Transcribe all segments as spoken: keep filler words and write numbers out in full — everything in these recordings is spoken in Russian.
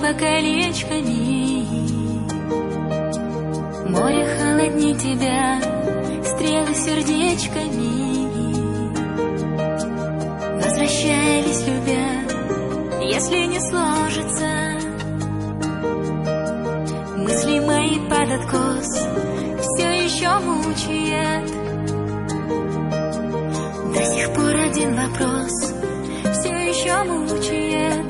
небо колечками. Море холоднее тебя, стрелы сердечками. Возвращались, любя, если не сложится. Мысли мои под откос все еще мучает. До сих пор один вопрос все еще мучает.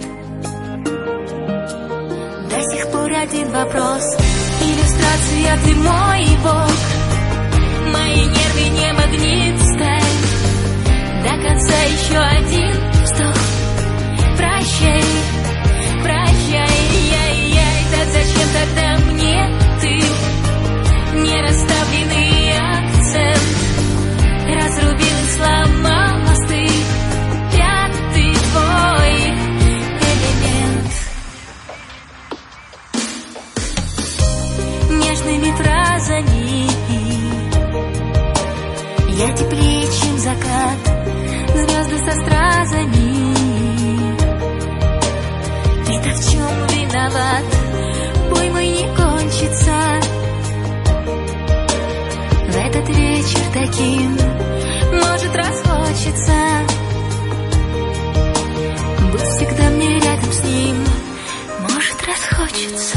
До сих пор один вопрос. Иллюстрация, ты мой бог. Мои нервы не магнит, сталь. До конца еще один вздох. Прощай, прощай, яй-яй. Так зачем тогда мне ты? Не расставленный акцент. Разрубил и сломал мосты. Пятый твой элемент. Нежными фразами я теплее, чем закат. Звезды со стразами. Ты-то в чем виноват? Бой мой не кончится. В этот вечер таким может расхочется. Будь всегда мне рядом с ним, может расхочется.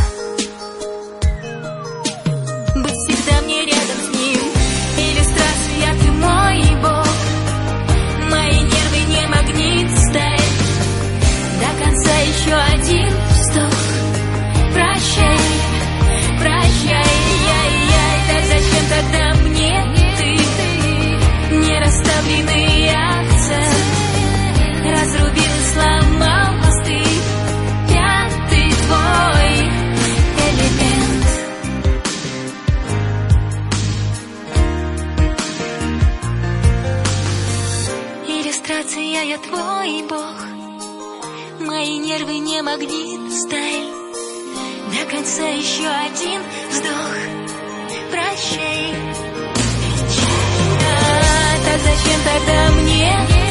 Будь всегда мне рядом с ним. Иллюстрация, ты мой бог. Мои нервы не магнит, сталь. До конца еще один вздох. Прощай, прощай, яй-яй. Так зачем тогда мне ты? Не расставленный акцент. Разрубил и сломал мосты. Пятый твой элемент. Иллюстрация, я твой бог. Мои нервы не магнит, сталь. До конца еще один вздох. Прощай. А, так зачем тогда мне